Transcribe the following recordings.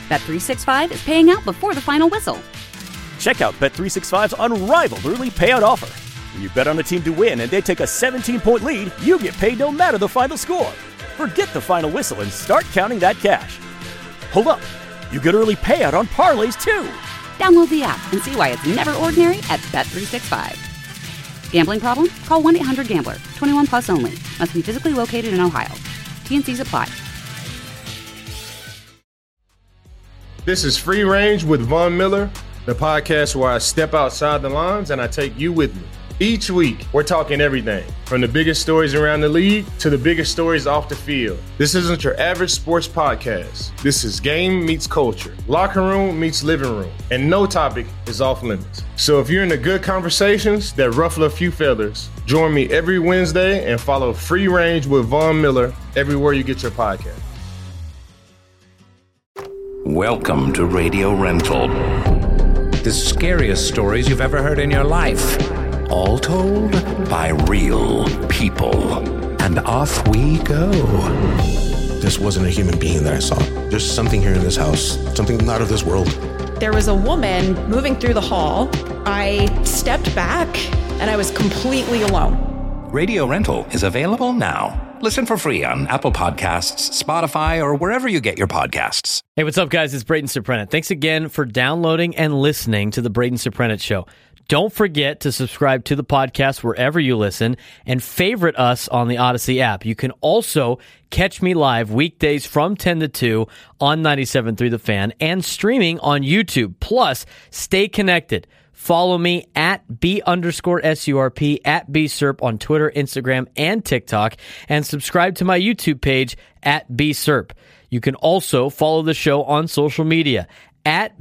Bet365 is paying out before the final whistle. Check out Bet365's unrivaled early payout offer. When you bet on a team to win and they take a 17-point lead, you get paid no matter the final score. Forget the final whistle and start counting that cash. Hold up. You get early payout on parlays, too. Download the app and see why it's never ordinary at Bet365. Gambling problem? Call 1-800-GAMBLER. 21 plus only. Must be physically located in Ohio. T&Cs apply. This is Free Range with Von Miller, the podcast where I step outside the lines and I take you with me. Each week, we're talking everything, from the biggest stories around the league to the biggest stories off the field. This isn't your average sports podcast. This is game meets culture, locker room meets living room, and no topic is off limits. So if you're into good conversations that ruffle a few feathers, join me every Wednesday and follow Free Range with Von Miller everywhere you get your podcast. Welcome to Radio Rental. The scariest stories you've ever heard in your life. All told by real people. And off we go. This wasn't a human being that I saw. There's something here in this house, something not of this world. There was a woman moving through the hall. I stepped back and I was completely alone. Radio Rental is available now. Listen for free on Apple Podcasts, Spotify, or wherever you get your podcasts. Hey, what's up, guys? It's Braden Surprenant. Thanks again for downloading and listening to the Braden Surprenant Show. Don't forget to subscribe to the podcast wherever you listen and favorite us on the Odyssey app. You can also catch me live weekdays from 10 to 2 on 97.3 The Fan and streaming on YouTube. Plus, stay connected. Follow me at B_SURP, at BSURP on Twitter, Instagram, and TikTok, and subscribe to my YouTube page at BSURP. You can also follow the show on social media at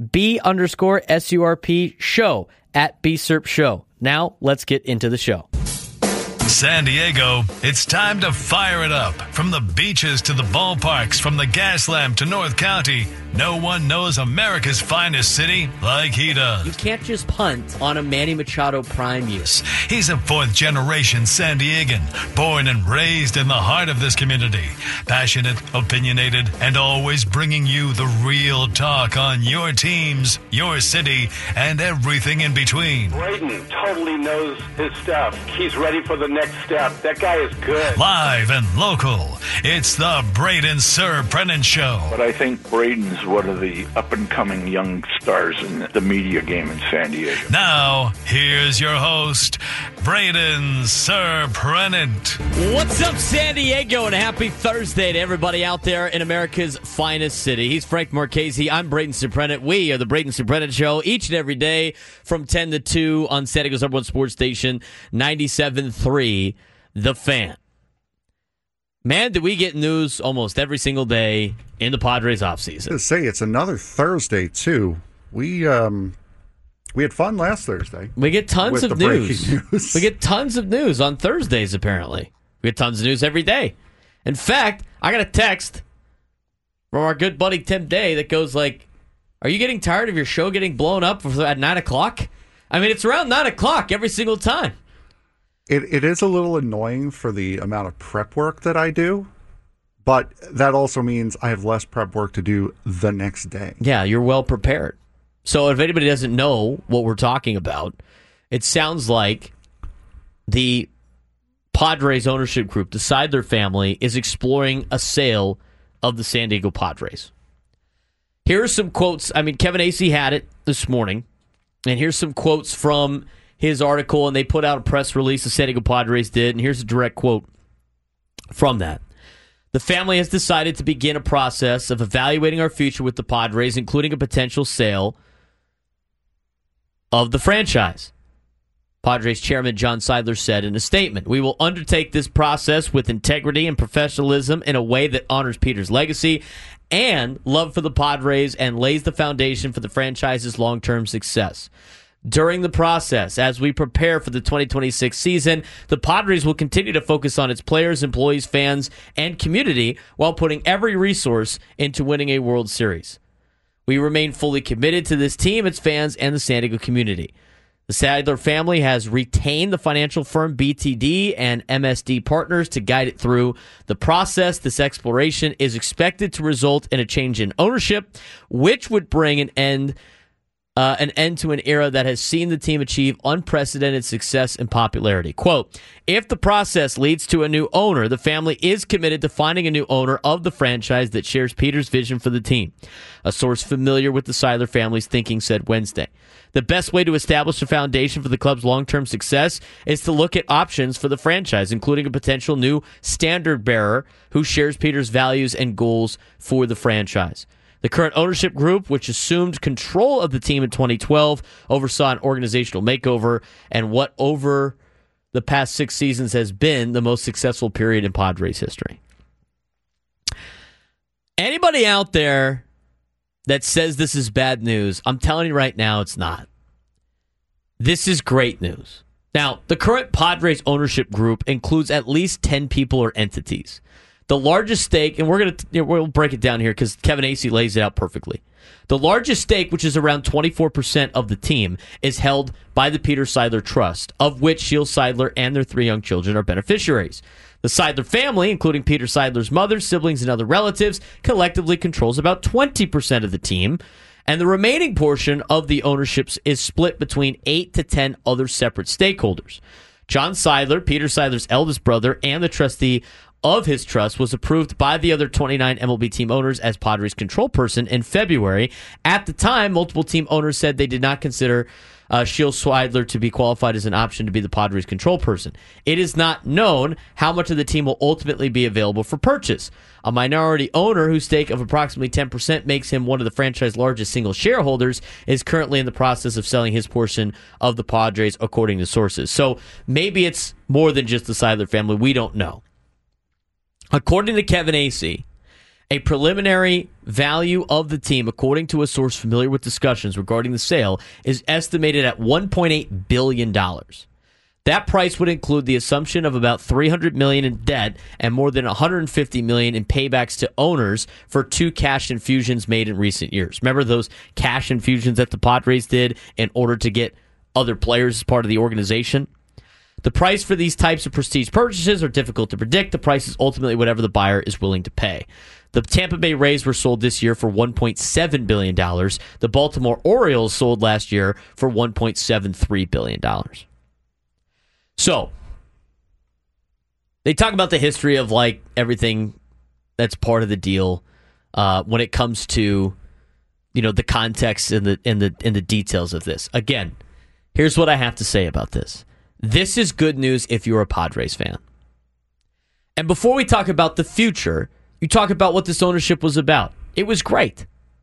B_SURP show, at BSURP show. Now, let's get into the show. San Diego, it's time to fire it up. From the beaches to the ballparks, from the Gaslamp to North County, no one knows America's finest city like he does. You can't just punt on a Manny Machado prime use. He's a fourth-generation San Diegan, born and raised in the heart of this community. Passionate, opinionated, and always bringing you the real talk on your teams, your city, and everything in between. Braden totally knows his stuff. He's ready for the next step. That guy is good. Live and local, it's the Braden Surprenant Show. But I think Braden's one of the up-and-coming young stars in the media game in San Diego. Now, here's your host, Braden Surprenant. What's up, San Diego, and happy Thursday to everybody out there in America's finest city. He's Frank Marchese. I'm Braden Surprenant. We are the Braden Surprenant Show each and every day from 10 to 2 on San Diego's number one sports station, 97.3 The Fan. Man, do we get news almost every single day in the Padres offseason. To say it's another Thursday, too. We had fun last Thursday. We get tons of news. We get tons of news on Thursdays, apparently. We get tons of news every day. In fact, I got a text from our good buddy Tim Day that goes like, are you getting tired of your show getting blown up at 9 o'clock? I mean, it's around 9 o'clock every single time. It is a little annoying for the amount of prep work that I do, but that also means I have less prep work to do the next day. Yeah, you're well prepared. So if anybody doesn't know what we're talking about, it sounds like the Padres ownership group, the Seidler family, is exploring a sale of the San Diego Padres. Here are some quotes. I mean, Kevin Acee had it this morning, and here's some quotes from his article, and they put out a press release, the San Diego Padres did, and here's a direct quote from that. The family has decided to begin a process of evaluating our future with the Padres, including a potential sale of the franchise. Padres chairman John Seidler said in a statement, we will undertake this process with integrity and professionalism in a way that honors Peter's legacy and love for the Padres and lays the foundation for the franchise's long-term success. During the process, as we prepare for the 2026 season, the Padres will continue to focus on its players, employees, fans, and community while putting every resource into winning a World Series. We remain fully committed to this team, its fans, and the San Diego community. The Seidler family has retained the financial firm BTD and MSD Partners to guide it through the process. This exploration is expected to result in a change in ownership, which would bring an end to an era that has seen the team achieve unprecedented success and popularity. Quote, if the process leads to a new owner, the family is committed to finding a new owner of the franchise that shares Peter's vision for the team. A source familiar with the Seidler family's thinking said Wednesday. The best way to establish a foundation for the club's long-term success is to look at options for the franchise, including a potential new standard bearer who shares Peter's values and goals for the franchise. The current ownership group, which assumed control of the team in 2012, oversaw an organizational makeover and what over the past 6 seasons has been the most successful period in Padres history. Anybody out there that says this is bad news, I'm telling you right now, it's not. This is great news. Now, the current Padres ownership group includes at least 10 people or entities. The largest stake, and we'll break it down here because Kevin Acee lays it out perfectly. The largest stake, which is around 24% of the team, is held by the Peter Seidler Trust, of which Shields Seidler and their 3 young children are beneficiaries. The Seidler family, including Peter Seidler's mother, siblings, and other relatives, collectively controls about 20% of the team, and the remaining portion of the ownership is split between 8 to 10 other separate stakeholders. John Seidler, Peter Seidler's eldest brother, and the trustee of his trust, was approved by the other 29 MLB team owners as Padres control person in February. At the time, multiple team owners said they did not consider Shields Seidler to be qualified as an option to be the Padres control person. It is not known how much of the team will ultimately be available for purchase. A minority owner whose stake of approximately 10% makes him one of the franchise's largest single shareholders is currently in the process of selling his portion of the Padres, according to sources. So maybe it's more than just the Seidler family. We don't know. According to Kevin Acee, a preliminary value of the team, according to a source familiar with discussions regarding the sale, is estimated at $1.8 billion. That price would include the assumption of about $300 million in debt and more than $150 million in paybacks to owners for 2 cash infusions made in recent years. Remember those cash infusions that the Padres did in order to get other players as part of the organization? The price for these types of prestige purchases are difficult to predict. The price is ultimately whatever the buyer is willing to pay. The Tampa Bay Rays were sold this year for $1.7 billion. The Baltimore Orioles sold last year for $1.73 billion. So, they talk about the history of like everything that's part of the deal when it comes to, you know, the context and the details of this. Again, here's what I have to say about this. This is good news if you're a Padres fan. And before we talk about the future, you talk about what this ownership was about. It was great.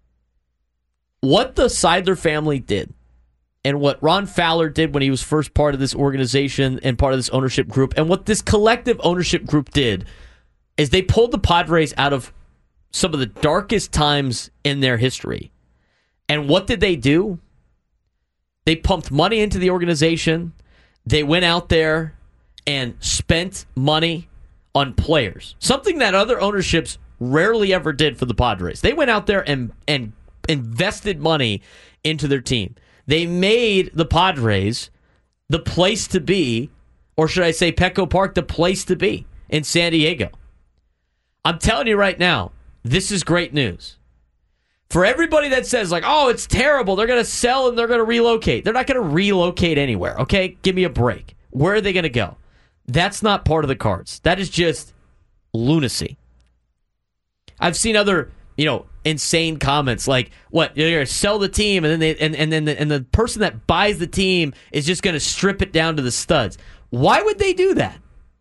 What the Seidler family did and what Ron Fowler did when he was first part of this organization and part of this ownership group and what this collective ownership group did is they pulled the Padres out of some of the darkest times in their history. And what did they do? They pumped money into the organization. They went out there and spent money on players, something that other ownerships rarely ever did for the Padres. They went out there and invested money into their team. They made the Padres the place to be, or should I say Petco Park, the place to be in San Diego. I'm telling you right now, this is great news. For everybody that says, like, oh, it's terrible, they're going to sell and they're going to relocate. They're not going to relocate anywhere, okay? Give me a break. Where are they going to go? That's not part of the cards. That is just lunacy. I've seen other, insane comments like, what, you're going to sell the team and then the person that buys the team is just going to strip it down to the studs. Why would they do that?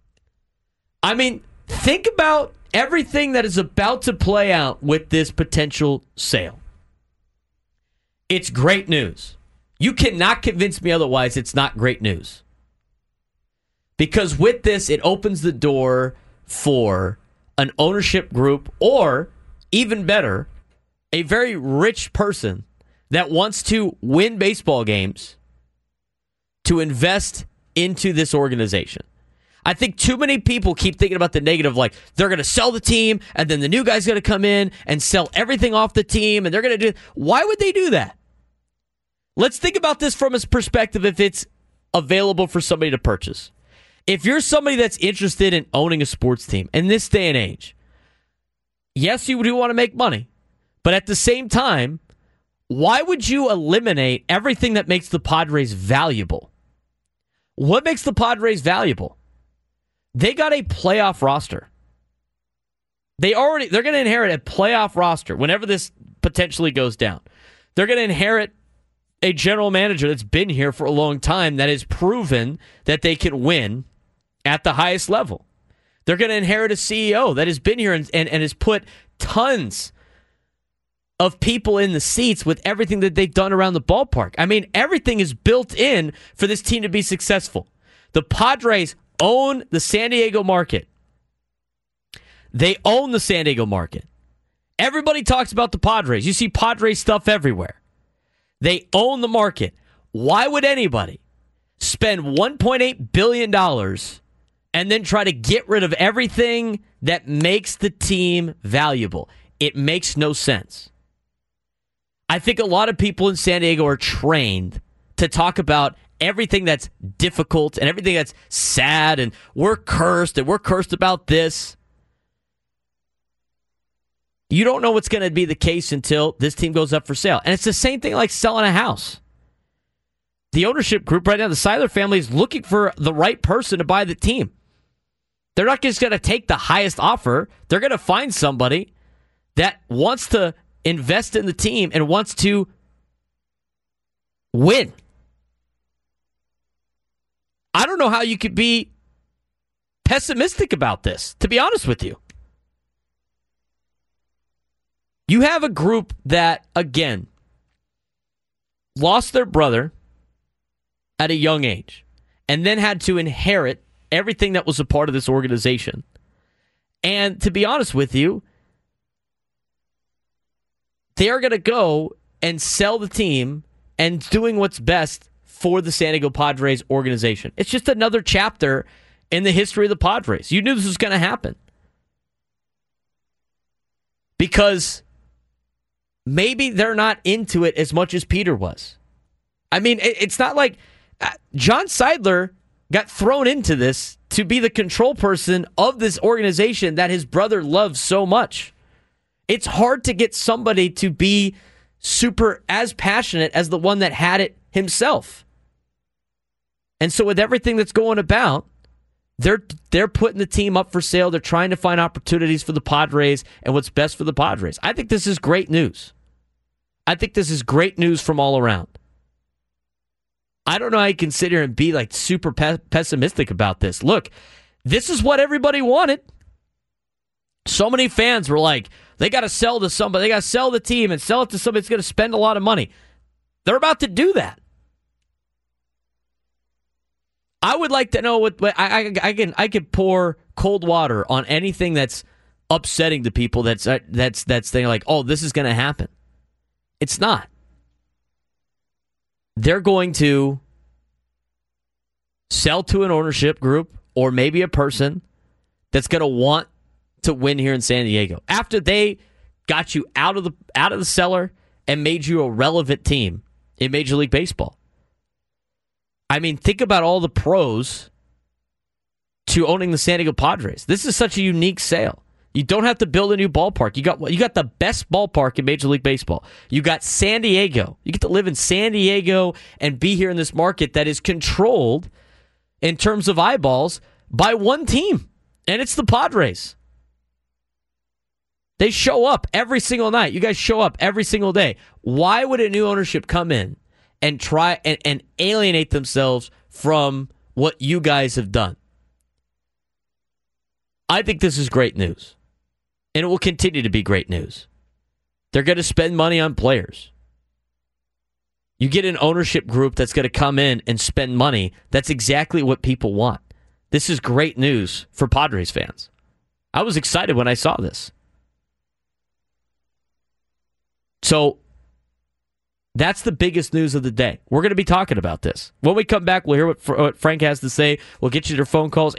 I mean, think about everything that is about to play out with this potential sale. It's great news. You cannot convince me otherwise it's not great news. Because with this, it opens the door for an ownership group or, even better, a very rich person that wants to win baseball games to invest into this organization. I think too many people keep thinking about the negative, like they're going to sell the team and then the new guy's going to come in and sell everything off the team and they're going to do. Why would they do that? Let's think about this from a perspective if it's available for somebody to purchase. If you're somebody that's interested in owning a sports team in this day and age, yes, you do want to make money, but at the same time, why would you eliminate everything that makes the Padres valuable? What makes the Padres valuable? They got a playoff roster. They're going to inherit a playoff roster whenever this potentially goes down. They're going to inherit a general manager that's been here for a long time that has proven that they can win at the highest level. They're going to inherit a CEO that has been here and has put tons of people in the seats with everything that they've done around the ballpark. I mean, everything is built in for this team to be successful. The Padres own the San Diego market. They own the San Diego market. Everybody talks about the Padres. You see Padres stuff everywhere. They own the market. Why would anybody spend $1.8 billion and then try to get rid of everything that makes the team valuable? It makes no sense. I think a lot of people in San Diego are trained to talk about everything that's difficult and everything that's sad and we're cursed about this. You don't know what's going to be the case until this team goes up for sale. And it's the same thing like selling a house. The ownership group right now, the Seiler family, is looking for the right person to buy the team. They're not just going to take the highest offer. They're going to find somebody that wants to invest in the team and wants to win. I don't know how you could be pessimistic about this, to be honest with you. You have a group that, again, lost their brother at a young age and then had to inherit everything that was a part of this organization. And to be honest with you, they are going to go and sell the team and doing what's best for the San Diego Padres organization. It's just another chapter in the history of the Padres. You knew this was going to happen. Because maybe they're not into it as much as Peter was. I mean, it's not like John Seidler got thrown into this to be the control person of this organization that his brother loves so much. It's hard to get somebody to be super as passionate as the one that had it himself. And so with everything that's going about, they're putting the team up for sale. They're trying to find opportunities for the Padres and what's best for the Padres. I think this is great news. I think this is great news from all around. I don't know how you can sit here and be like super pessimistic about this. Look, this is what everybody wanted. So many fans were like, they got to sell to somebody. They got to sell the team and sell it to somebody that's going to spend a lot of money. They're about to do that. I would like to know what I could pour cold water on anything that's upsetting to people. That's thinking like, oh, this is going to happen. It's not. They're going to sell to an ownership group or maybe a person that's going to want to win here in San Diego after they got you out of the cellar and made you a relevant team in Major League Baseball. I mean, think about all the pros to owning the San Diego Padres. This is such a unique sale. You don't have to build a new ballpark. You got the best ballpark in Major League Baseball. You got San Diego. You get to live in San Diego and be here in this market that is controlled in terms of eyeballs by one team, and it's the Padres. They show up every single night. You guys show up every single day. Why would a new ownership come in and try and alienate themselves from what you guys have done? I think this is great news. And it will continue to be great news. They're going to spend money on players. You get an ownership group that's going to come in and spend money. That's exactly what people want. This is great news for Padres fans. I was excited when I saw this. So that's the biggest news of the day. We're going to be talking about this. When we come back, we'll hear what Frank has to say. We'll get you your phone calls,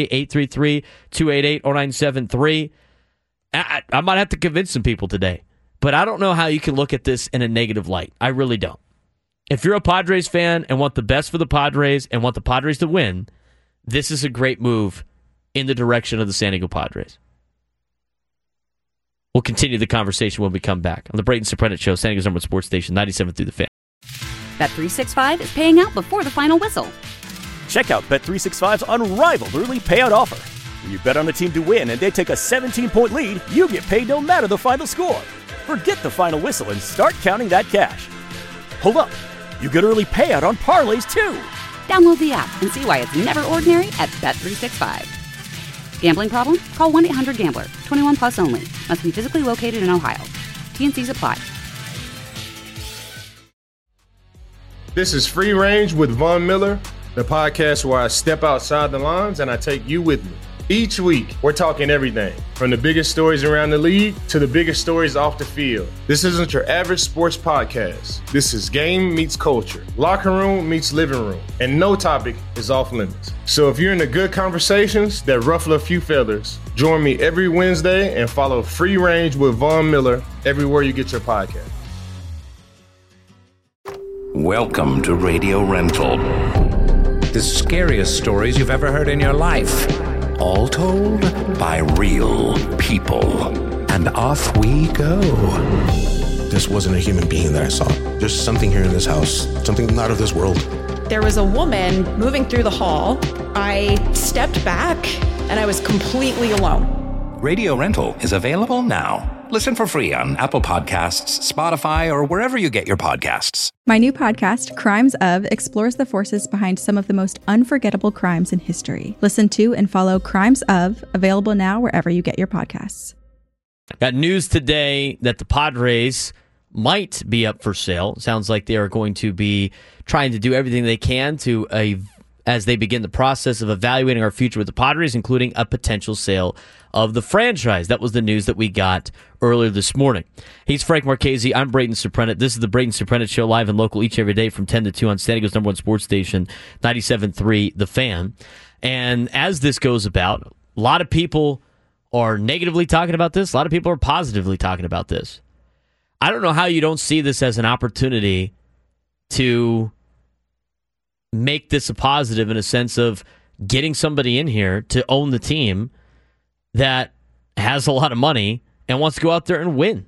833-288-0973, 833-288-0973. I might have to convince some people today But I don't know how you can look at this in a negative light. I really don't. If you're a Padres fan and want the best for the Padres and want the Padres to win, this is a great move in the direction of the San Diego Padres. We'll continue the conversation when we come back on the Brayden Soprenet Show, San Diego's number one sports station, 97 through the Fan. Bet365 is paying out before the final whistle. Check out Bet365's unrivaled early payout offer. When you bet on a team to win and they take a 17-point lead, you get paid no matter the final score. Forget the final whistle and start counting that cash. Hold up. You get early payout on parlays, too. Download the app and see why it's never ordinary at Bet365. Gambling problem? Call 1-800-GAMBLER. 21 plus only. Must be physically located in Ohio. T&Cs apply. This is Free Range with Von Miller, the podcast where I step outside the lines and I take you with me. Each week, we're talking everything from the biggest stories around the league to the biggest stories off the field. This isn't your average sports podcast. This is game meets culture, locker room meets living room, and no topic is off limits. So if you're into good conversations that ruffle a few feathers, join me every Wednesday and follow Free Range with Von Miller everywhere you get your podcast. Welcome to Radio Rental. The scariest stories you've ever heard in your life. All told by real people. And off we go. This wasn't a human being that I saw. There's something here in this house, something not of this world. There was a woman moving through the hall. I stepped back and I was completely alone. Radio Rental is available now. Listen for free on Apple Podcasts, Spotify, or wherever you get your podcasts. My new podcast, Crimes Of, explores the forces behind some of the most unforgettable crimes in history. Listen to and follow Crimes Of, available now wherever you get your podcasts. Got news today that the Padres might be up for sale. Sounds like they are going to be trying to do everything they can to as they begin the process of evaluating our future with the Padres, including a potential sale of the franchise. That was the news that we got earlier this morning. He's Frank Marchese. I'm Brayden Soprenet. This is the Brayden Soprenet Show, live and local each and every day from 10 to 2 on San Diego's number one sports station, 97.3 The Fan. And as this goes about, a lot of people are negatively talking about this. A lot of people are positively talking about this. I don't know how you don't see this as an opportunity to make this a positive in a sense of getting somebody in here to own the team that has a lot of money and wants to go out there and win.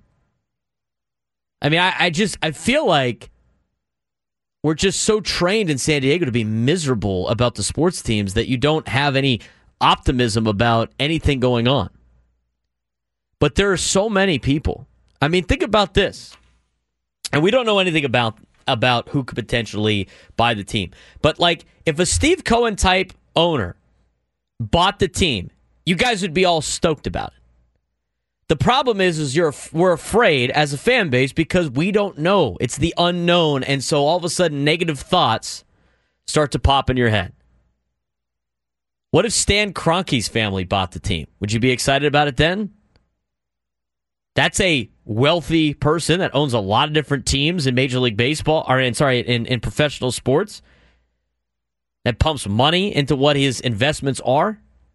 I mean, I feel like we're just so trained in San Diego to be miserable about the sports teams that you don't have any optimism about anything going on. But there are so many people. I mean, think about this. And we don't know anything about who could potentially buy the team. But like, if a Steve Cohen type owner bought the team, you guys would be all stoked about it. The problem is we're afraid as a fan base because we don't know. It's the unknown, and so all of a sudden negative thoughts start to pop in your head. What if Stan Kroenke's family bought the team? Would you be excited about it then? That's a wealthy person that owns a lot of different teams in Major League Baseball, in professional sports, that pumps money into what his investments are.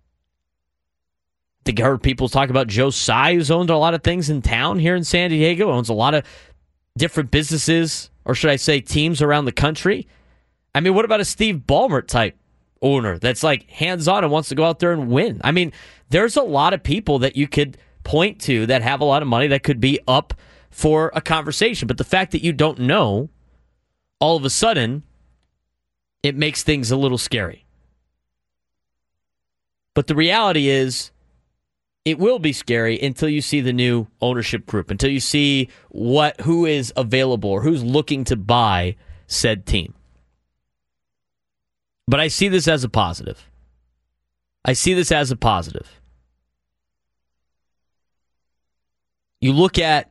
I think I heard people talk about Joe Tsai, who's owned a lot of things in town here in San Diego, owns a lot of different businesses, or should I say teams around the country. I mean, what about a Steve Ballmer type owner that's like hands-on and wants to go out there and win? I mean, there's a lot of people that you could point to that have a lot of money that could be up for a conversation. But the fact that you don't know, all of a sudden, it makes things a little scary. But the reality is, it will be scary until you see the new ownership group, until you see who is available or who's looking to buy said team. But I see this as a positive. You look at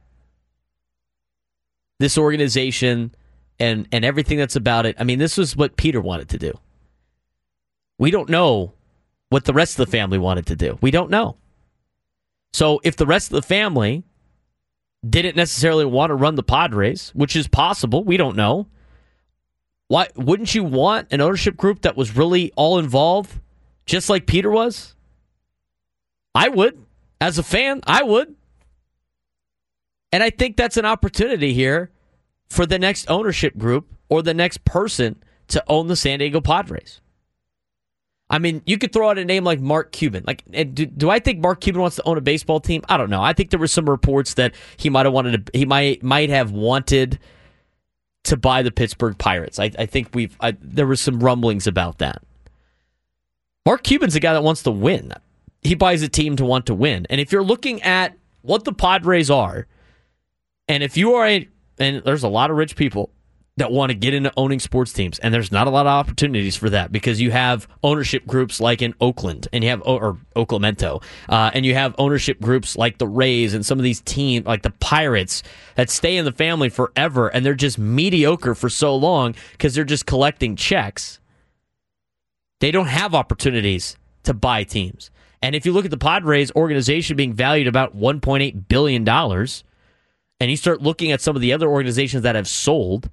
this organization and everything that's about it. I mean, this was what Peter wanted to do. We don't know what the rest of the family wanted to do. We don't know. So if the rest of the family didn't necessarily want to run the Padres, which is possible, we don't know, why wouldn't you want an ownership group that was really all involved, just like Peter was? I would. As a fan, I would. And I think that's an opportunity here for the next ownership group or the next person to own the San Diego Padres. I mean, you could throw out a name like Mark Cuban. Like, do I think Mark Cuban wants to own a baseball team? I don't know. I think there were some reports that he might have wanted to buy the Pittsburgh Pirates. I think there were some rumblings about that. Mark Cuban's a guy that wants to win. He buys a team to want to win. And if you're looking at what the Padres are, and if you are and there's a lot of rich people that want to get into owning sports teams, and there's not a lot of opportunities for that because you have ownership groups like in Oakland, and you have or Oaklamento, and you have ownership groups like the Rays and some of these teams like the Pirates that stay in the family forever, and they're just mediocre for so long because they're just collecting checks. They don't have opportunities to buy teams. And if you look at the Padres organization being valued about $1.8 billion, and you start looking at some of the other organizations that have sold,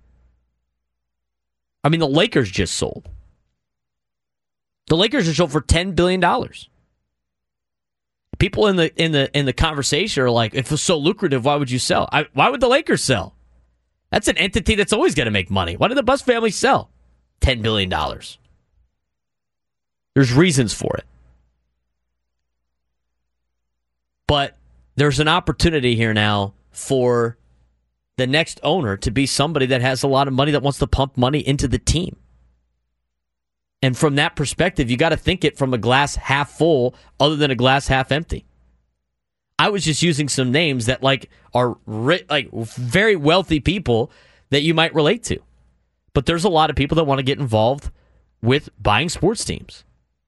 I mean, the Lakers just sold. The Lakers just sold for $10 billion. People in the conversation are like, if it's so lucrative, why would you sell? Why would the Lakers sell? That's an entity that's always going to make money. Why did the Buss family sell $10 billion? There's reasons for it. But there's an opportunity here now for the next owner to be somebody that has a lot of money that wants to pump money into the team. And from that perspective, you got to think it from a glass half full other than a glass half empty. I was just using some names that are very wealthy people that you might relate to. But there's a lot of people that want to get involved with buying sports teams.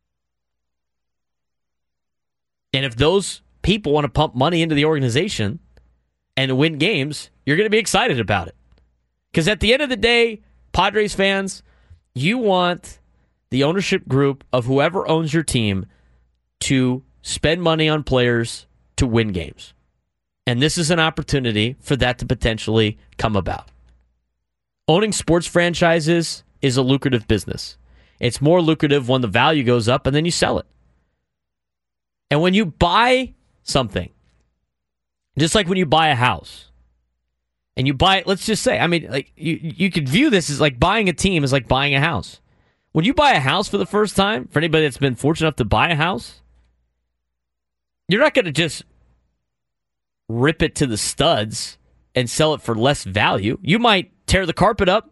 And if those people want to pump money into the organization and win games, you're going to be excited about it. Because at the end of the day, Padres fans, you want the ownership group of whoever owns your team to spend money on players to win games. And this is an opportunity for that to potentially come about. Owning sports franchises is a lucrative business. It's more lucrative when the value goes up and then you sell it. And when you buy something, just like when you buy a house, and you buy it, let's just say, I mean, like you could view this as like buying a team is like buying a house. When you buy a house for the first time, for anybody that's been fortunate enough to buy a house, you're not going to just rip it to the studs and sell it for less value. You might tear the carpet up.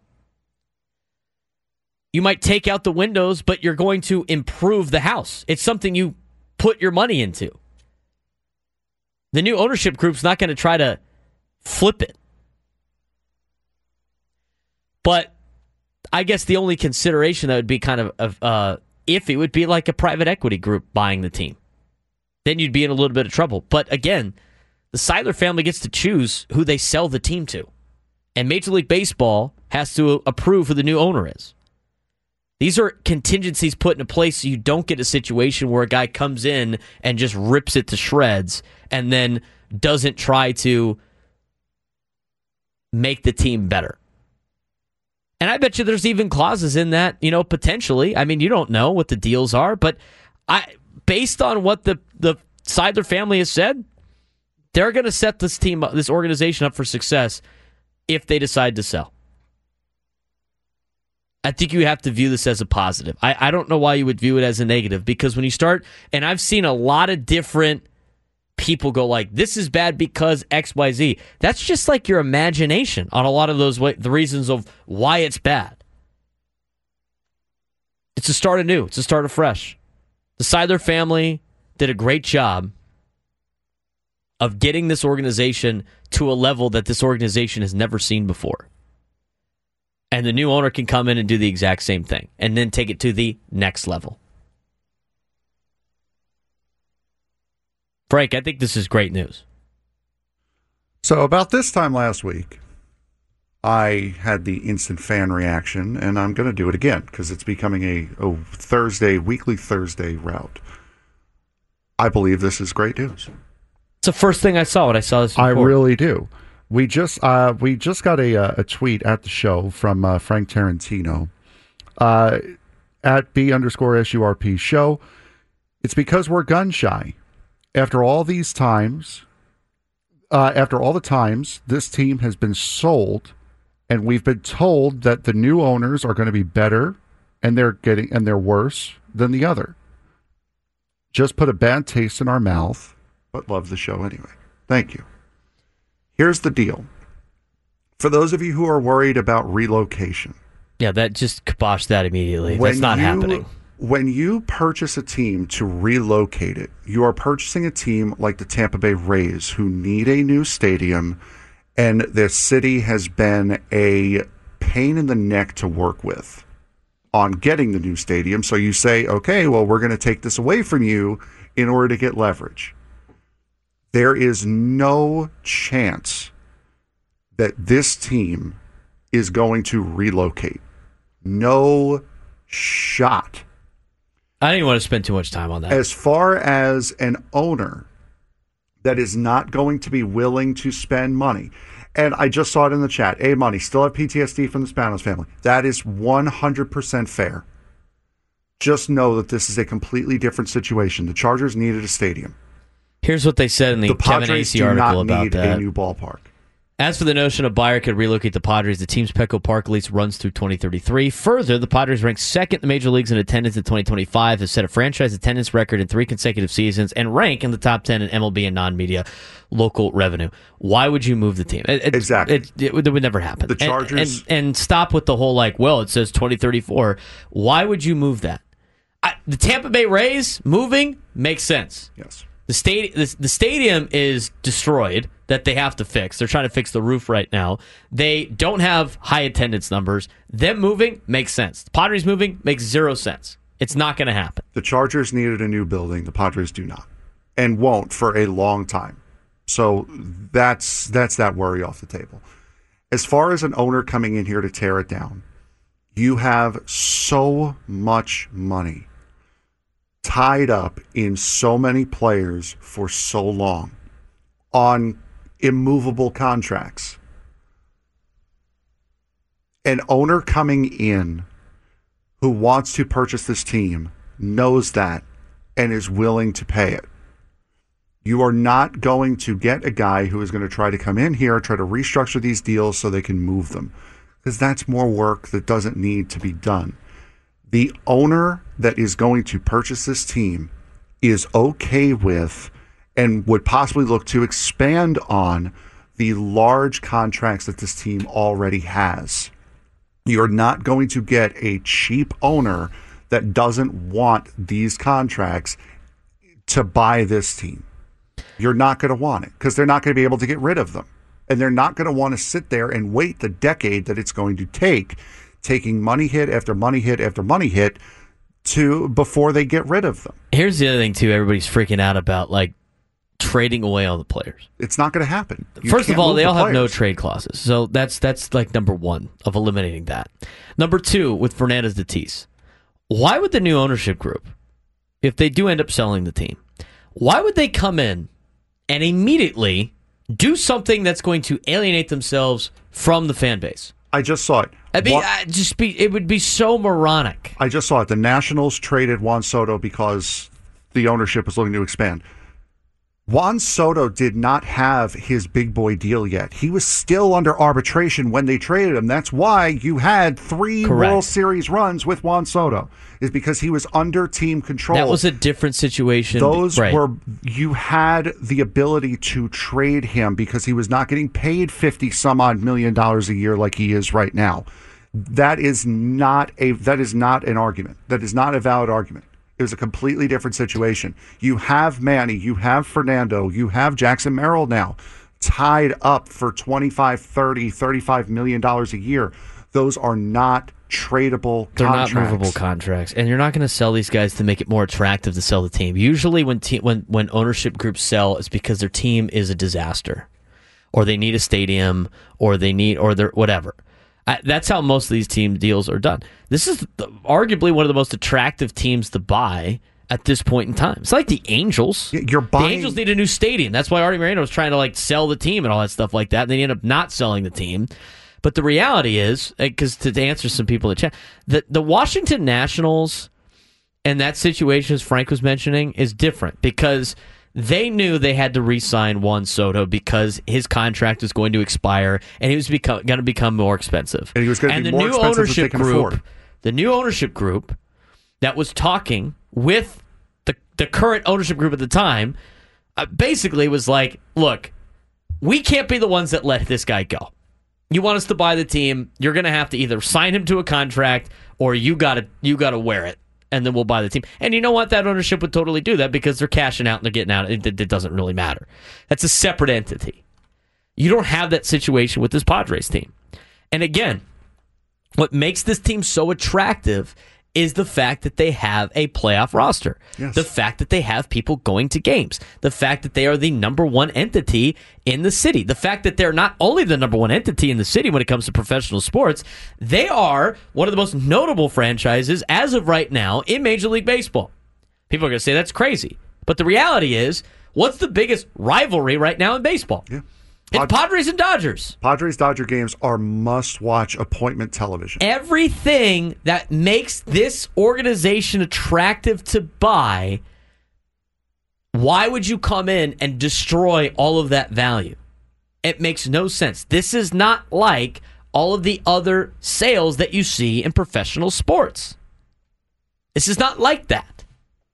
You might take out the windows, but you're going to improve the house. It's something you put your money into. The new ownership group's not going to try to flip it. But I guess the only consideration that would be kind of iffy would be like a private equity group buying the team. Then you'd be in a little bit of trouble. But again, the Seidler family gets to choose who they sell the team to. And Major League Baseball has to approve who the new owner is. These are contingencies put into place so you don't get a situation where a guy comes in and just rips it to shreds and then doesn't try to make the team better. And I bet you there's even clauses in that, potentially. I mean, you don't know what the deals are, but based on what the Seidler family has said, they're going to set this organization up for success if they decide to sell. I think you have to view this as a positive. I don't know why you would view it as a negative, because when you start, and I've seen a lot of different people go like, this is bad because XYZ. That's just like your imagination on a lot of the reasons of why it's bad. It's a start anew. It's a start afresh. The Seidler family did a great job of getting this organization to a level that this organization has never seen before. And the new owner can come in and do the exact same thing and then take it to the next level. Frank, I think this is great news. So about this time last week, I had the instant fan reaction, and I'm going to do it again because it's becoming a weekly Thursday route. I believe this is great news. It's the first thing I saw when I saw this report. I really do. We just got a tweet at the show from Frank Tarantino at B_SURP show. It's because we're gun shy. After all these times, after all the times this team has been sold, and we've been told that the new owners are going to be better, and they're worse than the other. Just put a bad taste in our mouth, but love the show anyway. Thank you. Here's the deal. For those of you who are worried about relocation. Yeah, that just kiboshed that immediately. That's not happening. When you purchase a team to relocate it, you are purchasing a team like the Tampa Bay Rays, who need a new stadium, and their city has been a pain in the neck to work with on getting the new stadium. So you say, okay, well, we're going to take this away from you in order to get leverage. There is no chance that this team is going to relocate. No shot. I didn't want to spend too much time on that. As far as an owner that is not going to be willing to spend money, and I just saw it in the chat, Money, still have PTSD from the Spanos family. That is 100% fair. Just know that this is a completely different situation. The Chargers needed a stadium. Here's what they said in the Kevin Padres Acee article about need that. A new ballpark. As for the notion a buyer could relocate the Padres, the team's Petco Park lease runs through 2033. Further, the Padres ranked second in the major leagues in attendance in 2025, have set a franchise attendance record in 3 consecutive seasons, and rank in the top 10 in MLB and non-media local revenue. Why would you move the team? Exactly. It would never happen. The Chargers... And stop with the whole, it says 2034. Why would you move that? The Tampa Bay Rays moving makes sense. Yes. The stadium is destroyed that they have to fix. They're trying to fix the roof right now. They don't have high attendance numbers. Them moving makes sense. The Padres moving makes 0 sense. It's not going to happen. The Chargers needed a new building. The Padres do not, and won't for a long time. So that's that worry off the table. As far as an owner coming in here to tear it down, you have so much money tied up in so many players for so long on immovable contracts. An owner coming in who wants to purchase this team knows that and is willing to pay it. You are not going to get a guy who is going to try to come in here, try to restructure these deals so they can move them, because that's more work that doesn't need to be done. The owner that is going to purchase this team is okay with and would possibly look to expand on the large contracts that this team already has. You're not going to get a cheap owner that doesn't want these contracts to buy this team. You're not going to want it because they're not going to be able to get rid of them. And they're not going to want to sit there and wait the decade that it's going to take, taking money hit after money hit after money hit before they get rid of them. Here's the other thing, too. Everybody's freaking out about, trading away all the players. It's not going to happen. First of all, they all have no trade clauses. So that's number one of eliminating that. Number two, with Fernandez Tatis, why would the new ownership group, if they do end up selling the team, why would they come in and immediately do something that's going to alienate themselves from the fan base? I just saw it. It would be so moronic. I just saw it. The Nationals traded Juan Soto because the ownership was looking to expand. Juan Soto did not have his big boy deal yet. He was still under arbitration when they traded him. That's why you had 3 World Series runs with Juan Soto, is because he was under team control. That was a different situation. You had the ability to trade him because he was not getting paid $50-some-odd million a year like he is right now. That is not an argument. That is not a valid argument. It was a completely different situation. You have Manny, you have Fernando, you have Jackson Merrill now tied up for $25, $30, $35 million a year. Those are not tradable contracts. They're not movable contracts. And you're not going to sell these guys to make it more attractive to sell the team. Usually when ownership groups sell, it's because their team is a disaster, or they need a stadium, or they're whatever. That's how most of these team deals are done. This is arguably one of the most attractive teams to buy at this point in time. It's like the Angels. The Angels need a new stadium. That's why Artie Moreno was trying to sell the team and all that stuff like that. And they ended up not selling the team. But the reality is, because to answer some people in the chat, the Washington Nationals and that situation, as Frank was mentioning, is different because They knew they had to re-sign Juan Soto because his contract was going to expire and he was going to become more expensive. And he was going to be more expensive than they can afford. The new ownership group that was talking with the current ownership group at the time basically was like, look, we can't be the ones that let this guy go. You want us to buy the team, you're going to have to either sign him to a contract or you got to wear it, and then we'll buy the team. And you know what? That ownership would totally do that because they're cashing out and they're getting out. It doesn't really matter. That's a separate entity. You don't have that situation with this Padres team. And again, what makes this team so attractive is the fact that they have a playoff roster. Yes. The fact that they have people going to games. The fact that they are the number one entity in the city. The fact that they're not only the number one entity in the city when it comes to professional sports, they are one of the most notable franchises as of right now in Major League Baseball. People are going to say that's crazy. But the reality is, what's the biggest rivalry right now in baseball? Yeah. It's Padres and Dodgers. Padres-Dodger games are must-watch appointment television. Everything that makes this organization attractive to buy, why would you come in and destroy all of that value? It makes no sense. This is not like all of the other sales that you see in professional sports. This is not like that.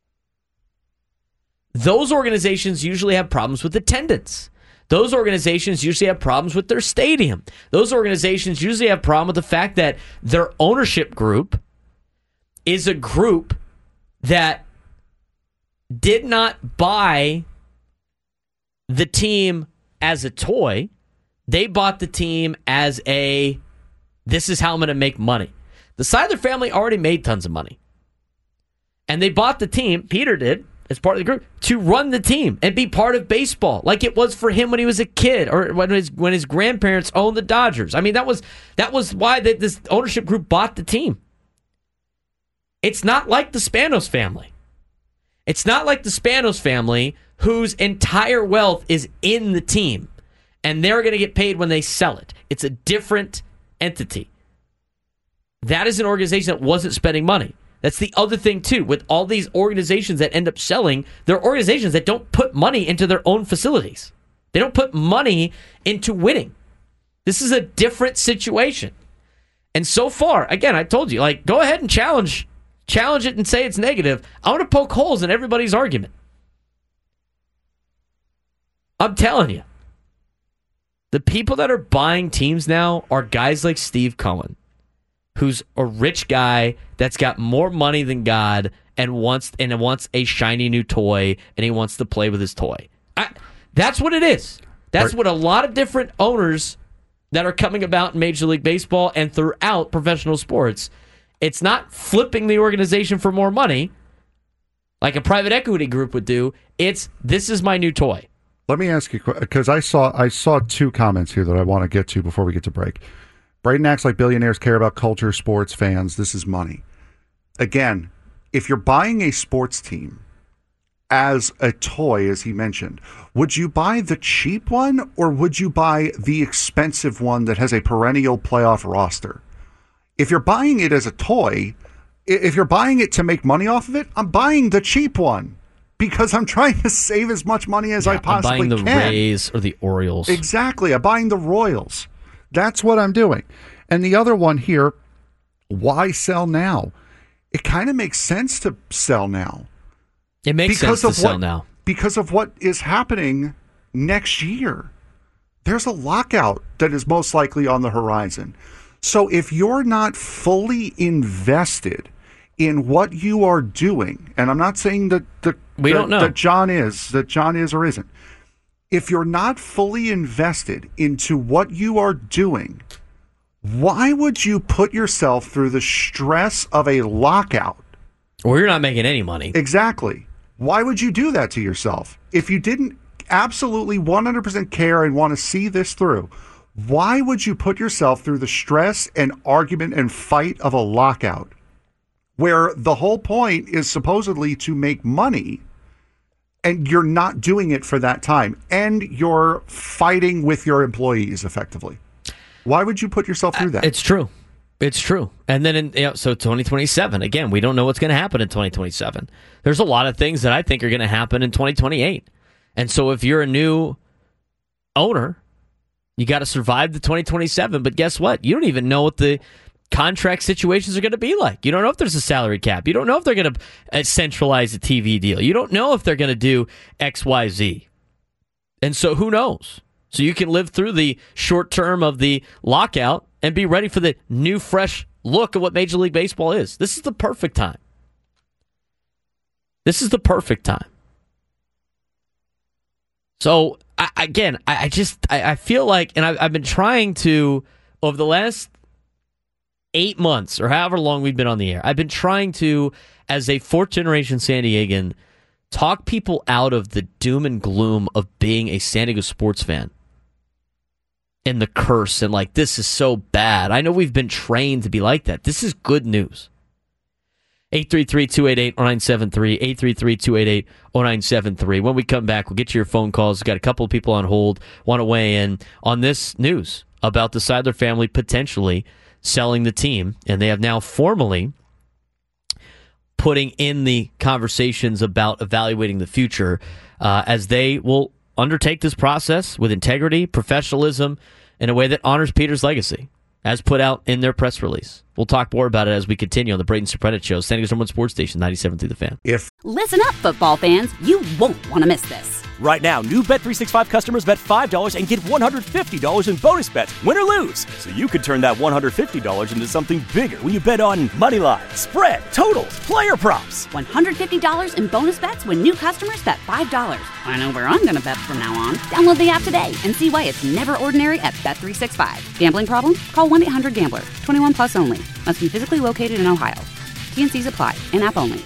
Those organizations usually have problems with attendance. Those organizations usually have problems with their stadium. Those organizations usually have a problem with the fact that their ownership group is a group that did not buy the team as a toy. They bought the team as this is how I'm going to make money. The Seidler family already made tons of money. And they bought the team, Peter did, as part of the group, to run the team and be part of baseball, like it was for him when he was a kid, or when his grandparents owned the Dodgers. I mean, that was why this ownership group bought the team. It's not like the Spanos family. It's not like the Spanos family, whose entire wealth is in the team, and they're going to get paid when they sell it. It's a different entity. That is an organization that wasn't spending money. That's the other thing, too, with all these organizations that end up selling. They're organizations that don't put money into their own facilities. They don't put money into winning. This is a different situation. And so far, again, I told you, go ahead and challenge it and say it's negative. I want to poke holes in everybody's argument. I'm telling you, the people that are buying teams now are guys like Steve Cohen, who's a rich guy that's got more money than God and wants a shiny new toy, and he wants to play with his toy. That's what it is. That's what a lot of different owners that are coming about in Major League Baseball and throughout professional sports. It's not flipping the organization for more money like a private equity group would do. It's, this is my new toy. Let me ask you, because I saw two comments here that I want to get to before we get to break. Braden acts like billionaires care about culture, sports, fans. This is money. Again, if you're buying a sports team as a toy, as he mentioned, would you buy the cheap one or would you buy the expensive one that has a perennial playoff roster? If you're buying it as a toy, if you're buying it to make money off of it, I'm buying the cheap one because I'm trying to save as much money as I possibly can. I'm buying the Rays or the Orioles. Exactly. I'm buying the Royals. That's what I'm doing. And the other one here, why sell now? It kind of makes sense to sell now. It makes sense to sell now. Because of what is happening next year. There's a lockout that is most likely on the horizon. So if you're not fully invested in what you are doing, and I'm not saying that John is or isn't. If you're not fully invested into what you are doing, why would you put yourself through the stress of a lockout? Or you're not making any money. Exactly. Why would you do that to yourself? If you didn't absolutely 100% care and want to see this through, why would you put yourself through the stress and argument and fight of a lockout where the whole point is supposedly to make money? And you're not doing it for that time. And you're fighting with your employees, effectively. Why would you put yourself through that? It's true. It's true. And then, so 2027, again, we don't know what's going to happen in 2027. There's a lot of things that I think are going to happen in 2028. And so if you're a new owner, you got to survive the 2027. But guess what? You don't even know what the contract situations are going to be like. You don't know if there's a salary cap. You don't know if they're going to centralize the TV deal. You don't know if they're going to do X, Y, Z. And so who knows? So you can live through the short term of the lockout and be ready for the new, fresh look of what Major League Baseball is. This is the perfect time. This is the perfect time. So, I feel like, and I've been trying to, over the last 8 months, or however long we've been on the air, I've been trying to, as a fourth-generation San Diegan, talk people out of the doom and gloom of being a San Diego sports fan. And the curse, and like, this is so bad. I know we've been trained to be like that. This is good news. 833-288-0973, 833-288-0973. When we come back, we'll get to your phone calls. We've got a couple of people on hold, want to weigh in on this news about the Seidler family potentially selling the team. And they have now formally putting in the conversations about evaluating the future as they will undertake this process with integrity, professionalism, in a way that honors Peter's legacy, as put out in their press release. We'll talk more about it as we continue on the Braden Surprenant Show, San Diego's #1 sports station, 97 through the Fan. Listen up, football fans. You won't want to miss this. Right now, new Bet365 customers bet $5 and get $150 in bonus bets, win or lose. So you could turn that $150 into something bigger when you bet on money line, spread, totals, player props. $150 in bonus bets when new customers bet $5. I know where I'm going to bet from now on. Download the app today and see why it's never ordinary at Bet365. Gambling problem? Call 1-800-GAMBLER. 21 plus only. Must be physically located in Ohio. T&Cs apply. In-app only.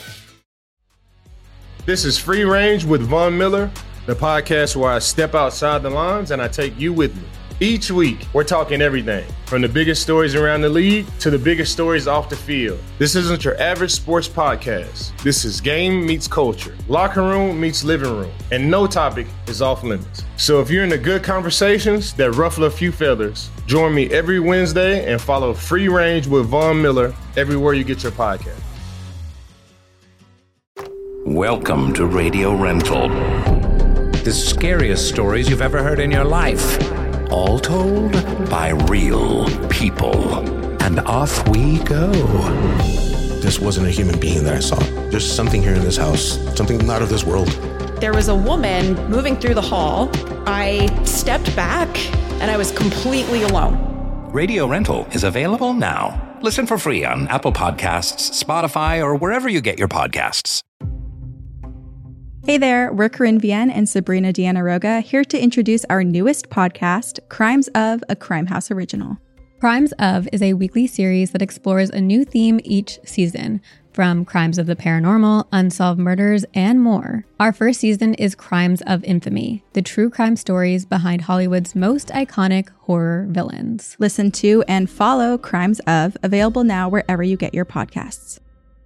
This is Free Range with Von Miller, the podcast where I step outside the lines and I take you with me. Each week, we're talking everything from the biggest stories around the league to the biggest stories off the field. This isn't your average sports podcast. This is game meets culture, locker room meets living room, and no topic is off limits. So if you're into good conversations that ruffle a few feathers, join me every Wednesday and follow Free Range with Von Miller everywhere you get your podcast. Welcome to Radio Rental. The scariest stories you've ever heard in your life. All told by real people. And off we go. This wasn't a human being that I saw. There's something here in this house, something not of this world. There was a woman moving through the hall. I stepped back and I was completely alone. Radio Rental is available now. Listen for free on Apple Podcasts, Spotify, or wherever you get your podcasts. Hey there, we're Corinne Vienne and Sabrina Deanna Roga, here to introduce our newest podcast, Crimes of, a Crime House original. Crimes of is a weekly series that explores a new theme each season, from crimes of the paranormal, unsolved murders, and more. Our first season is Crimes of Infamy, the true crime stories behind Hollywood's most iconic horror villains. Listen to and follow Crimes of, available now wherever you get your podcasts.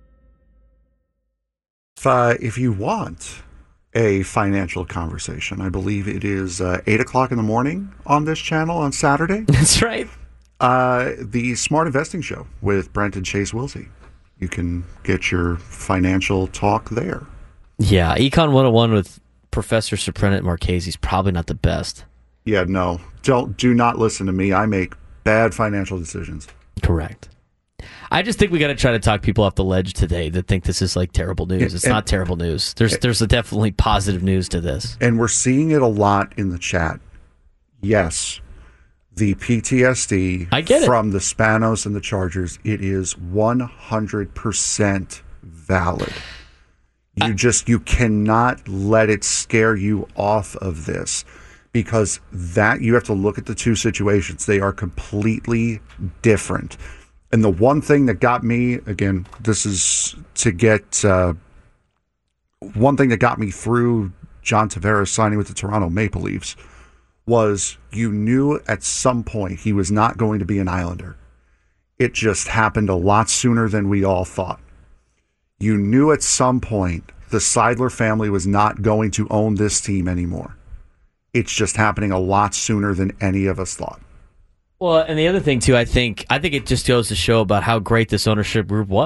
If you want a financial conversation, I believe it is 8 o'clock in the morning on this channel on Saturday. That's right. The Smart Investing Show with Brent and Chase Wilsey. You can get your financial talk there. Yeah, Econ 101 with Professor Surprenant Marchese is probably not the best. Yeah, no. Do not listen to me. I make bad financial decisions. Correct. I just think we got to try to talk people off the ledge today that think this is like terrible news. It's not terrible news. There's a definitely positive news to this. And we're seeing it a lot in the chat. Yes, the PTSD from the Spanos and the Chargers, it is 100% valid. You cannot let it scare you off of this, because that you have to look at the two situations. They are completely different. And the one thing that got me, again, this is to get one thing that got me through John Tavares signing with the Toronto Maple Leafs was you knew at some point he was not going to be an Islander. It just happened a lot sooner than we all thought. You knew at some point the Seidler family was not going to own this team anymore. It's just happening a lot sooner than any of us thought. Well, and the other thing, too, I think it just goes to show about how great this ownership group was.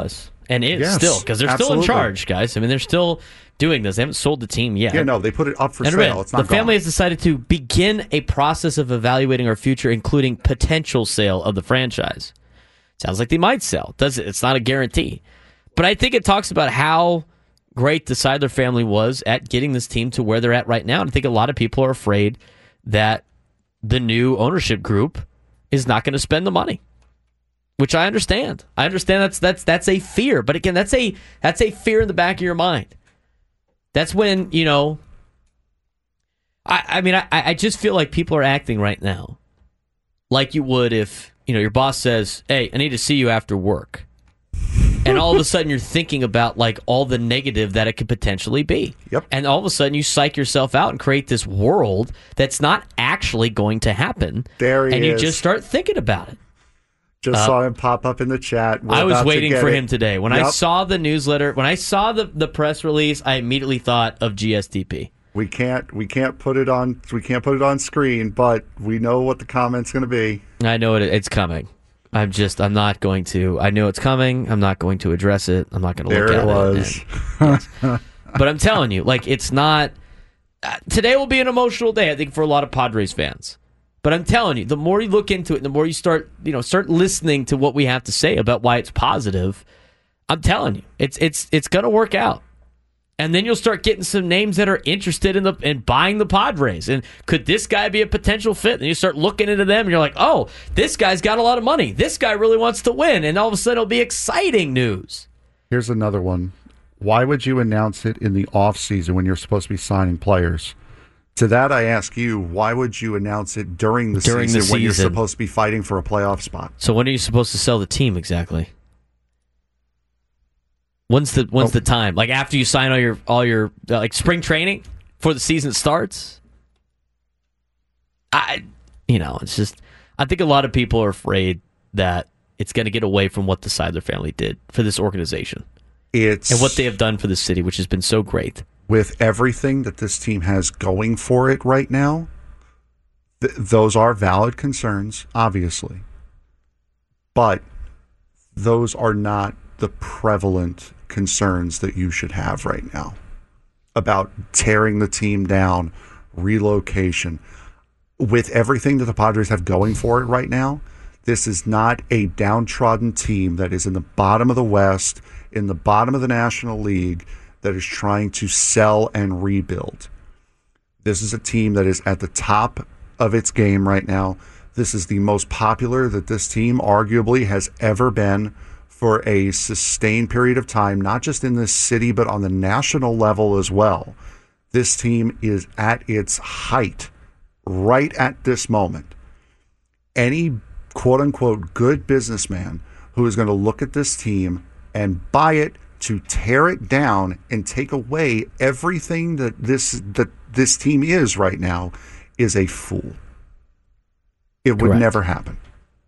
and is still, because they're still in charge, guys. I mean, they're still doing this. They haven't sold the team yet. Yeah, no, they put it up for sale. It's not the family has decided to begin a process of evaluating our future, including potential sale of the franchise. Sounds like they might sell. It's not a guarantee. But I think it talks about how great the Seidler family was at getting this team to where they're at right now. And I think a lot of people are afraid that the new ownership group is not going to spend the money, which I understand. I understand that's a fear. But again, that's a fear in the back of your mind. That's when, I just feel like people are acting right now like you would if, your boss says, hey, I need to see you after work. And all of a sudden you're thinking about like all the negative that it could potentially be. Yep. And all of a sudden you psych yourself out and create this world that's not actually going to happen. There he is. And you just start thinking about it. Just saw him pop up in the chat. I was waiting for him today. When I saw the newsletter, when I saw the press release, I immediately thought of GSDP. We can't put it on screen, but we know what the comment's going to be. I know it's coming. I'm not going to. I know it's coming. I'm not going to address it. I'm not going to look at it. There it was. Yes. But I'm telling you, like, it's not. Today will be an emotional day, I think, for a lot of Padres fans. But I'm telling you, the more you look into it, the more you start listening to what we have to say about why it's positive. I'm telling you, it's going to work out. And then you'll start getting some names that are interested in buying the Padres. And could this guy be a potential fit? And you start looking into them, and you're like, oh, this guy's got a lot of money. This guy really wants to win. And all of a sudden, it'll be exciting news. Here's another one. Why would you announce it in the offseason when you're supposed to be signing players? To that, I ask you, why would you announce it during the season when you're supposed to be fighting for a playoff spot? So when are you supposed to sell the team exactly? When's the time? Like after you sign all your like spring training before the season starts? It's just I think a lot of people are afraid that it's going to get away from what the Seidler family did for this organization. And what they have done for the city, which has been so great. With everything that this team has going for it right now, those are valid concerns, obviously. But those are not the prevalent concerns that you should have right now about tearing the team down, relocation. With everything that the Padres have going for it right now, this is not a downtrodden team that is in the bottom of the West, in the bottom of the National League, that is trying to sell and rebuild. This is a team that is at the top of its game right now. This is the most popular that this team arguably has ever been for a sustained period of time, not just in this city, but on the national level as well. This team is at its height right at this moment. Any quote-unquote good businessman who is going to look at this team and buy it to tear it down and take away everything that this team is right now is a fool. It would Correct. never happen.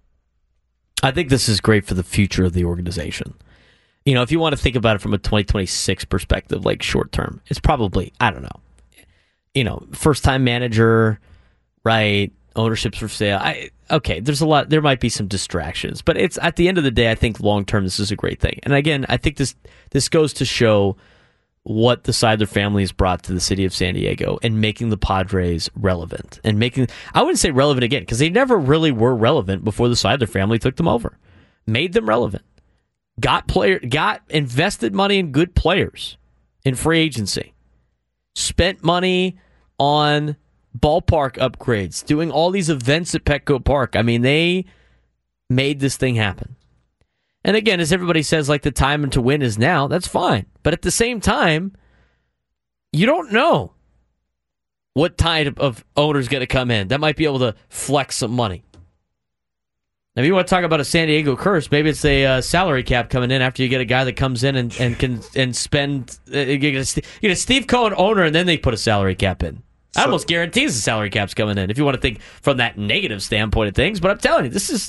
I think this is great for the future of the organization. If you want to think about it from a 2026 perspective, like short term, it's probably, I don't know, first-time manager, right? Ownership's for sale. There's a lot. There might be some distractions, but it's at the end of the day, I think long term this is a great thing. And again, I think this goes to show what the Seidler family has brought to the city of San Diego and making the Padres relevant and I wouldn't say relevant again because they never really were relevant before the Seidler family took them over. Made them relevant. Got invested money in good players in free agency. Spent money on ballpark upgrades, doing all these events at Petco Park. I mean, they made this thing happen. And again, as everybody says, like the time to win is now, that's fine. But at the same time, you don't know what type of owner's going to come in that might be able to flex some money. Now, if you want to talk about a San Diego curse, maybe it's a salary cap coming in after you get a guy that comes in and can spend. You get a Steve Cohen owner, and then they put a salary cap in. I almost guarantees the salary cap's coming in if you want to think from that negative standpoint of things. But I'm telling you, this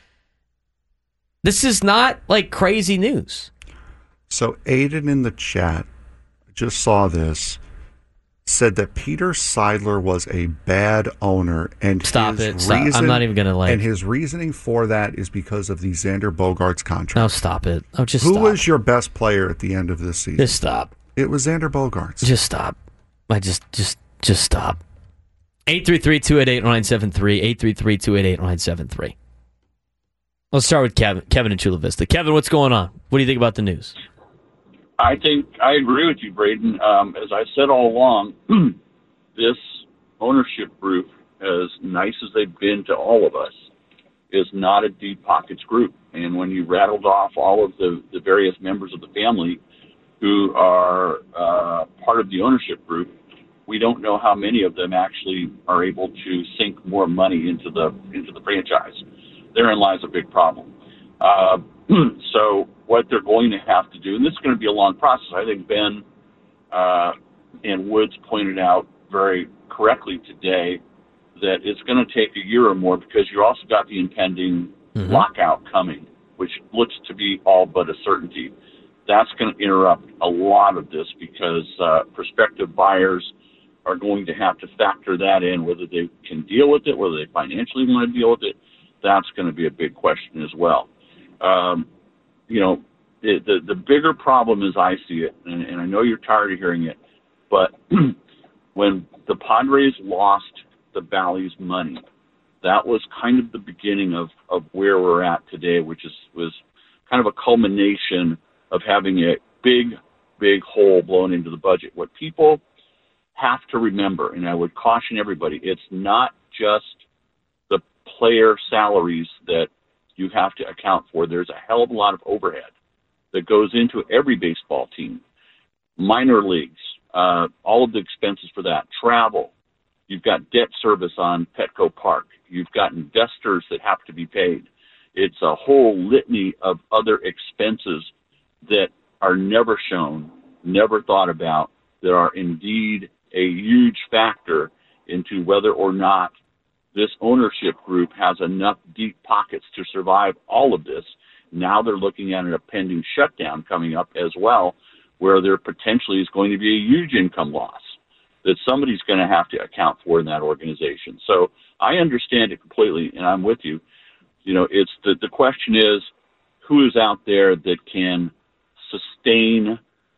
is not like crazy news. So Aiden in the chat, I just saw this. said that Peter Seidler was a bad owner, and Stop. I'm not even going to And his reasoning for that is because of the Xander Bogaerts contract. No, stop it. Oh, just Who stop. was your best player at the end of this season? Just stop. It was Xander Bogaerts. Just stop. Just stop. 833-288-0973. 833-288-0973. Let's start with Kevin in Chula Vista. Kevin, what's going on? What do you think about the news? I think I agree with you, Braden. As I said all along, this ownership group, as nice as they've been to all of us, is not a deep pockets group. And when you rattled off all of the various members of the family who are part of the ownership group, we don't know how many of them actually are able to sink more money into the franchise. Therein lies a big problem. So what they're going to have to do, and this is going to be a long process. I think Ben and Woods pointed out very correctly today that it's going to take a year or more because you also got the impending lockout coming, which looks to be all but a certainty. That's going to interrupt a lot of this because prospective buyers are going to have to factor that in, whether they can deal with it, whether they financially want to deal with it. That's going to be a big question as well. The bigger problem as I see it, and I know you're tired of hearing it, but when the Padres lost the Bally's money, that was kind of the beginning of where we're at today, which was kind of a culmination of having a big hole blown into the budget. What people have to remember, and I would caution everybody, it's not just the player salaries that you have to account for. There's a hell of a lot of overhead that goes into every baseball team, minor leagues, all of the expenses for that, travel. You've got debt service on Petco Park. You've got investors that have to be paid. It's a whole litany of other expenses that are never shown, never thought about, that are indeed a huge factor into whether or not this ownership group has enough deep pockets to survive all of this. Now they're looking at a pending shutdown coming up as well, where there potentially is going to be a huge income loss that somebody's going to have to account for in that organization. So I understand it completely, and I'm with you. It's the question is, who is out there that can sustain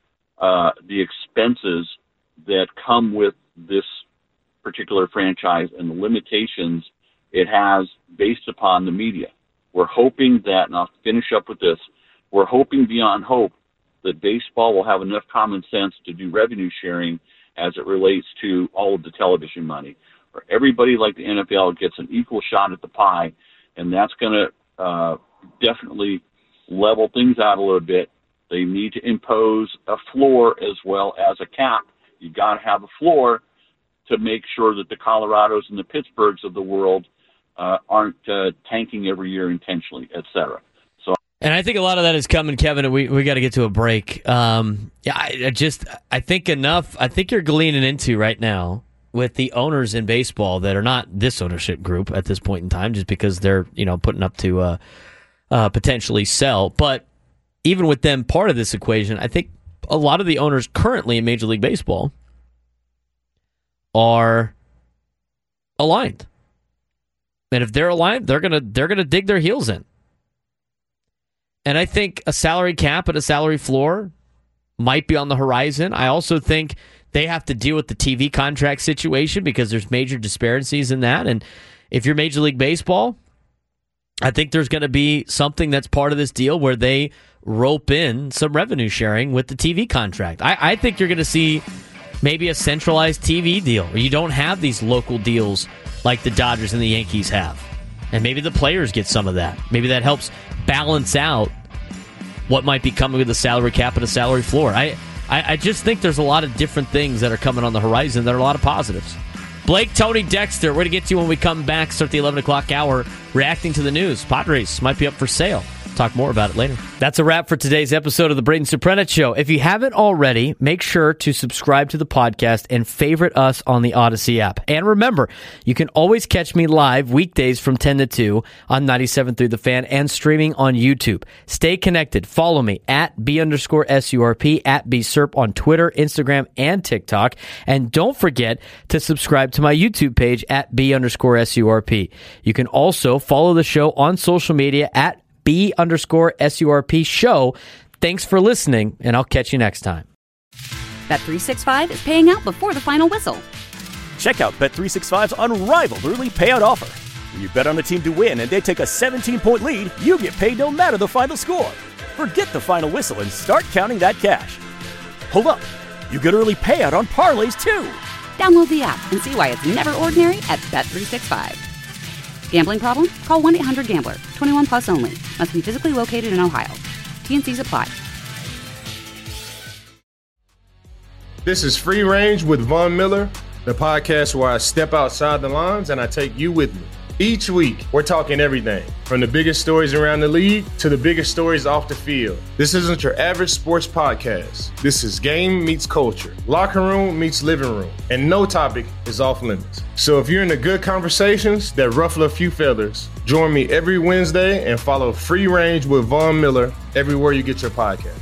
the expenses that come with this particular franchise and the limitations it has based upon the media. We're hoping that, and I'll finish up with this, we're hoping beyond hope that baseball will have enough common sense to do revenue sharing as it relates to all of the television money, where everybody like the NFL gets an equal shot at the pie, and that's going to definitely level things out a little bit. They need to impose a floor as well as a cap. You got to have a floor to make sure that the Colorados and the Pittsburghs of the world aren't tanking every year intentionally, et cetera. So, and I think a lot of that is coming, Kevin. We got to get to a break. I think enough. I think you're gleaning into right now with the owners in baseball that are not this ownership group at this point in time, just because they're putting up to potentially sell. But even with them part of this equation, I think a lot of the owners currently in Major League Baseball are aligned. And if they're aligned, they're gonna dig their heels in. And I think a salary cap and a salary floor might be on the horizon. I also think they have to deal with the TV contract situation because there's major disparities in that. And if you're Major League Baseball, I think there's going to be something that's part of this deal where they rope in some revenue sharing with the TV contract. I think you're going to see maybe a centralized TV deal where you don't have these local deals like the Dodgers and the Yankees have. And maybe the players get some of that. Maybe that helps balance out what might be coming with a salary cap and a salary floor. I just think there's a lot of different things that are coming on the horizon that are a lot of positives. Blake, Tony, Dexter, we're going to get to you when we come back. Start the 11 o'clock hour reacting to the news. Padres might be up for sale. talk more about it later. That's a wrap for today's episode of the Braden Surprenant Show. If you haven't already, make sure to subscribe to the podcast and favorite us on the Odyssey app. And remember, you can always catch me live weekdays from 10 to 2 on 97.3 The Fan and streaming on YouTube. Stay connected. Follow me at B_SURP, at BSURP on Twitter, Instagram, and TikTok. And don't forget to subscribe to my YouTube page at B_SURP. You can also follow the show on social media at B_SURP show. Thanks for listening, and I'll catch you next time. Bet365 is paying out before the final whistle. Check out Bet365's unrivaled early payout offer. When you bet on a team to win and they take a 17-point lead, you get paid no matter the final score. Forget the final whistle and start counting that cash. Hold up. You get early payout on parlays, too. Download the app and see why it's never ordinary at Bet365. Gambling problem? Call 1-800-GAMBLER. 21 plus only. Must be physically located in Ohio. T&Cs apply. This is Free Range with Von Miller, the podcast where I step outside the lines and I take you with me. Each week, we're talking everything from the biggest stories around the league to the biggest stories off the field. This isn't your average sports podcast. This is game meets culture, locker room meets living room, and no topic is off limits. So if you're into good conversations that ruffle a few feathers, join me every Wednesday and follow Free Range with Von Miller everywhere you get your podcast.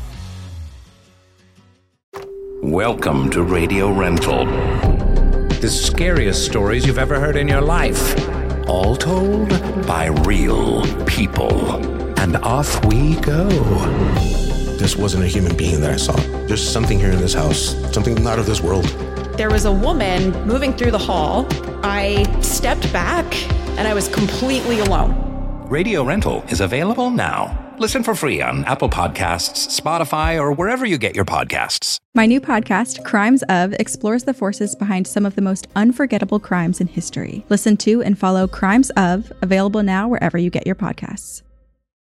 Welcome to Radio Rental. The scariest stories you've ever heard in your life. All told by real people. And off we go. This wasn't a human being that I saw. There's something here in this house, something not of this world. There was a woman moving through the hall. I stepped back and I was completely alone. Radio Rental is available now. Listen for free on Apple Podcasts, Spotify, or wherever you get your podcasts. My new podcast, Crimes Of, explores the forces behind some of the most unforgettable crimes in history. Listen to and follow Crimes Of, available now wherever you get your podcasts.